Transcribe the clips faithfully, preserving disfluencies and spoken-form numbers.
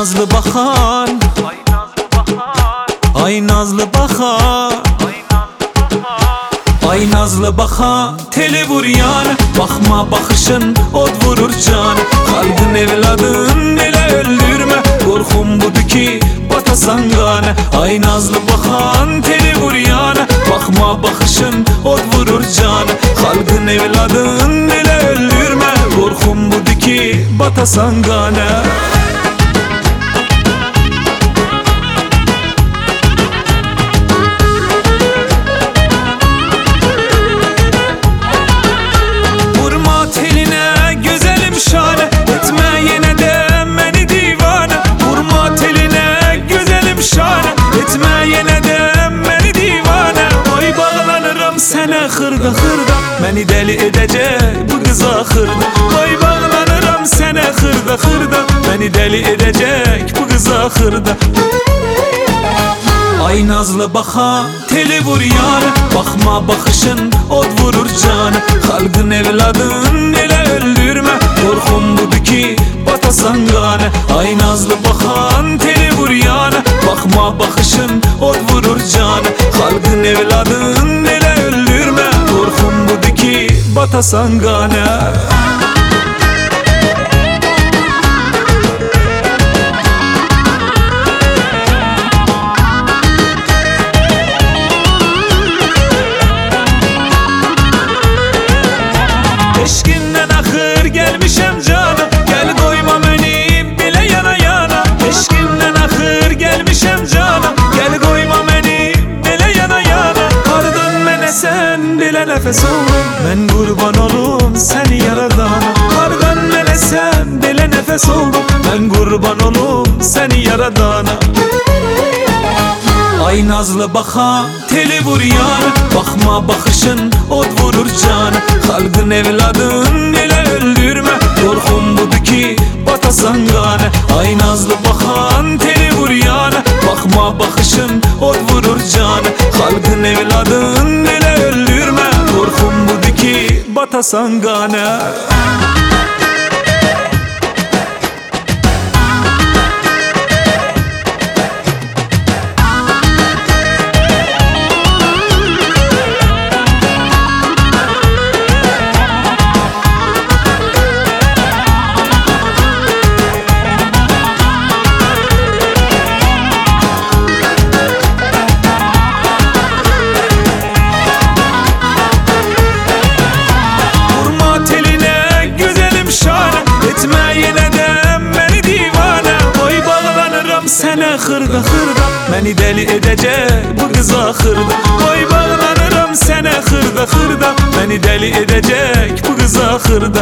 nazlı bakan, Ay nazlı bahar, ay nazlı bakan, ay nazlı bahar. ay nazlı bakan, teli vur yan. Bakma bakışın od vurur can. Kalbin evladın ele öldürme, korkum budur ki batasan gane. Ay nazlı bakan, teli vur yan. Bakma bakışın od vurur can. Kalbin evladın ele öldürme, korkum budur ki batasan gane. Sene hırda hırda beni deli edecek bu kız ahırda. Vay bağlanırım sene hırda hırda beni deli edecek bu kız ahırda. Ay nazlı baka teli vur yâre, bakma bakışın od vurur canı. Halkın evladın ele öldürme, korkum budur ki batasan gane. Ay nazlı bakan teli vur yâre, bakma bakışın od vurur canı. Halkın evladın ele öldürme, korkum budur ki batasan gane. Eşkinden ahır gelmişem canım, gel koyma beni bile yana yana. Eşkinden ahır gelmişem canım, gel koyma beni bile yana yana. Kardan bana sen bile nefes oldum, ben kurban olum seni yaradana. Kardan bana sen bile nefes oldum, ben kurban olum seni yaradana. Ay nazlı baka teli vur yan, bakma bakışın od vurur can. Halkın evladın ele öldürme, korkum budur ki batasan gane. Ay nazlı bakan teli vur yan, bakma bakışın od vurur can. Halkın evladın ele öldürme, korkum budur ki batasan gane. Sene hırda hırda beni deli edecek bu kız ahırda. Vay bağlanırım sene hırda hırda beni deli edecek bu kız ahırda.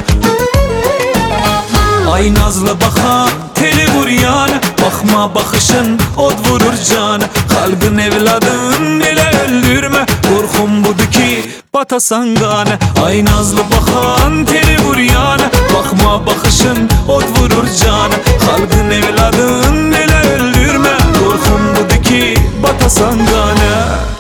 Ay nazlı baka teli vur yana, bakma bakışın od vurur canı. Kalbin evladın ele öldürme, korkum budur ki batasan gane. Ay nazlı bakan teli vur yana, bakma bakışın od vurur canı. Kalbin evladın ele öldürme, korkum budur ki batasan gane.